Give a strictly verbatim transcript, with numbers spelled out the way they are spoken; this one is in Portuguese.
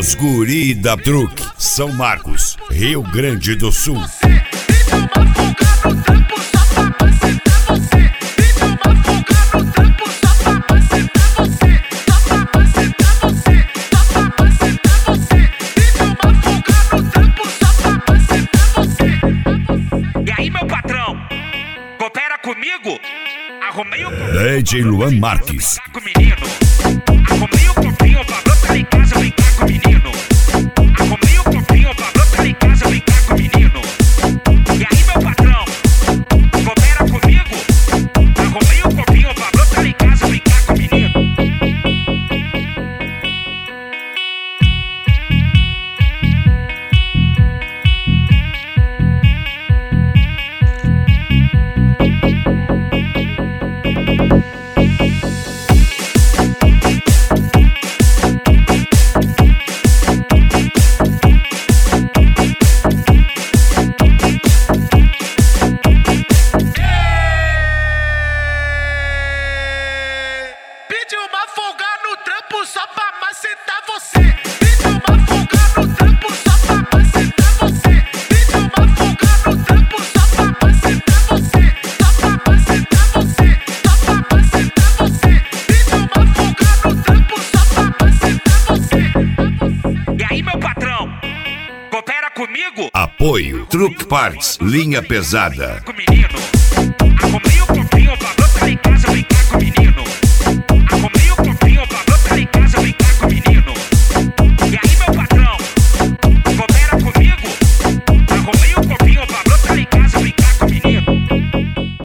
Os guri da Truque, São Marcos, Rio Grande do Sul. E aí, meu patrão, coopera comigo? Arrumei o D J Luan Marques. com o menino. Arrumei o grupinho pra brotar em casa brincar com o menino. Arrumei o grupinho pra brotar em casa brincar com o menino. E aí, meu patrão, coopera comigo? Arrumei o grupinho pra brotar em casa brincar com o menino. Pediu uma folga no trampo só pra macetar você. Pediu uma folga no trampo só pra macetar você. Pediu uma folga no trampo só pra macetar você. Só pra macetar você. Só pra macetar você. Pediu uma folga no trampo só pra macetar você. E aí, meu patrão, coopera comigo? Apoio Truque Parts, linha pesada. Com o menino.